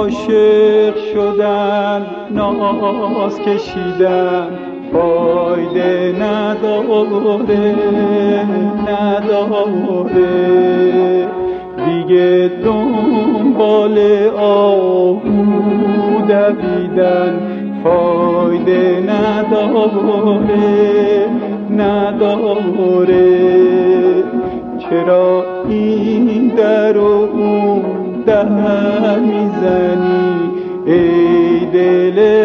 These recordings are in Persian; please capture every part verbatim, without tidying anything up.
عاشق شدن ناز کشیدن فایده نداره نداره دیگه دنبال آهو دویدن فایده نداره نداره چرا این در و اون در میزنی ای دل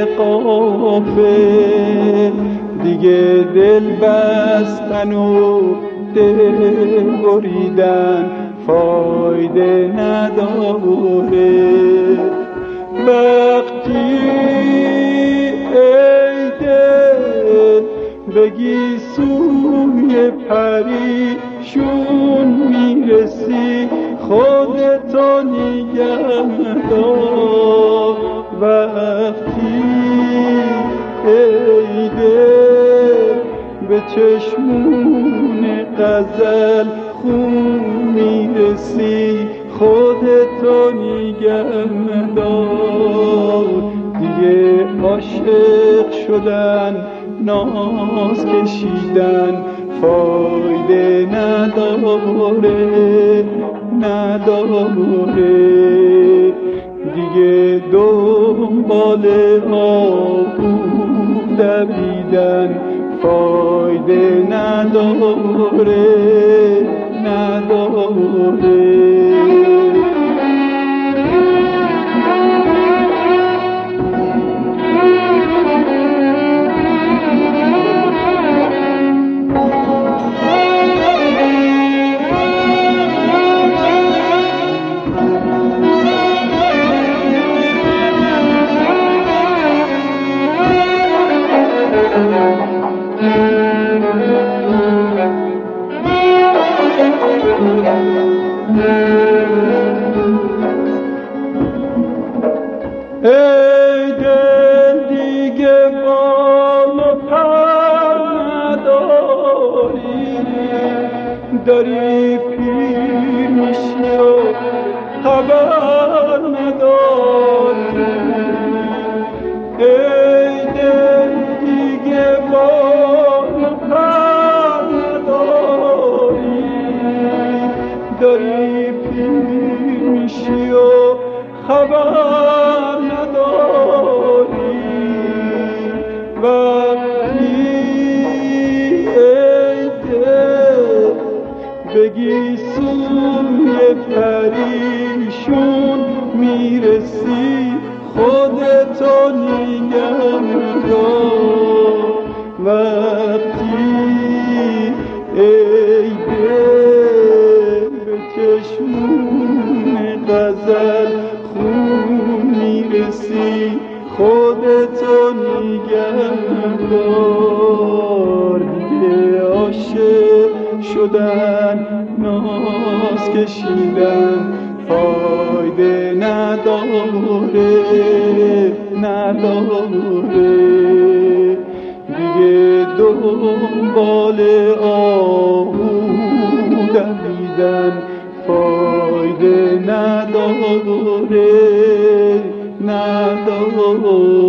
غافل دیگه دل بستن و دل بریدن فایده نداره وقتی ای دل بگی سوی پریشون میرسی خودتو نگه دار وقتی ای دل به چشمون غزل خون میرسی خودتو نگه دار دیگه عاشق شدن ناز کشیدن فایده نداره نداره دیگه دنبال آهو دویدن فایده نداره نداره ای دل دیگه بال و پر نداری داری پیر میشی و خبر نداری ای دل دیگه بال و پر نداری داری پیر میشی و خبر نداری وقتی ای دل بگی سوی پریشون میرسی خودتو نگه دار وقتی ای دل به چشمون غزل میرسی خودتو نگه دار دیگه عاشق شدن ناز کشیدن فایده نداره نداره دیگه دنبال آهو دویدن فایده نداره نداره